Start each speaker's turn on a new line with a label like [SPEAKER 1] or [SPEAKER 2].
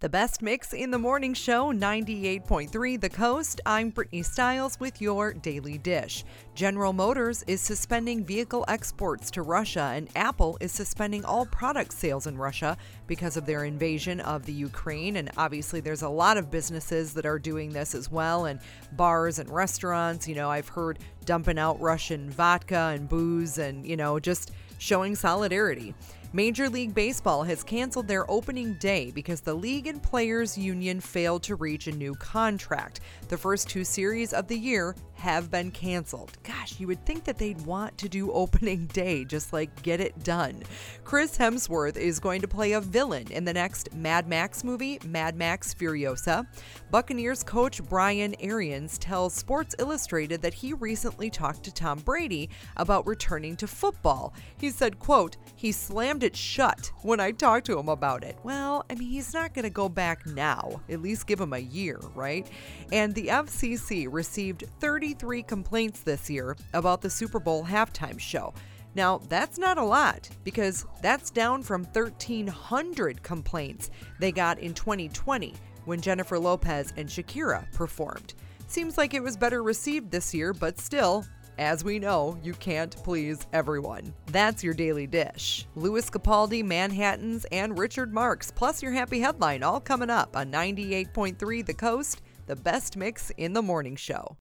[SPEAKER 1] The best mix in the morning show, 98.3 The Coast. I'm Brittany Stiles with your Daily Dish. General Motors is suspending vehicle exports to Russia, and Apple is suspending all product sales in Russia because of their invasion of the Ukraine. And obviously, there's a lot of businesses that are doing this as well, and bars and restaurants. I've heard dumping out Russian vodka and booze and, just showing solidarity. Major League Baseball has canceled their opening day because the league and players union failed to reach a new contract. The first two series of the year have been canceled. Gosh, you would think that they'd want to do opening day, just get it done. Chris Hemsworth is going to play a villain in the next Mad Max movie, Mad Max Furiosa. Buccaneers coach Brian Arians tells Sports Illustrated that he recently talked to Tom Brady about returning to football. He said, quote, "He slammed it shut when I talked to him about it." Well, he's not going to go back now. At least give him a year, right? And the FCC received 33 complaints this year about the Super Bowl halftime show. Now, that's not a lot because that's down from 1,300 complaints they got in 2020 when Jennifer Lopez and Shakira performed. Seems like it was better received this year, but still, as we know, you can't please everyone. That's your Daily Dish. Louis Capaldi, Manhattans, and Richard Marx, plus your happy headline, all coming up on 98.3 The Coast, the best mix in the morning show.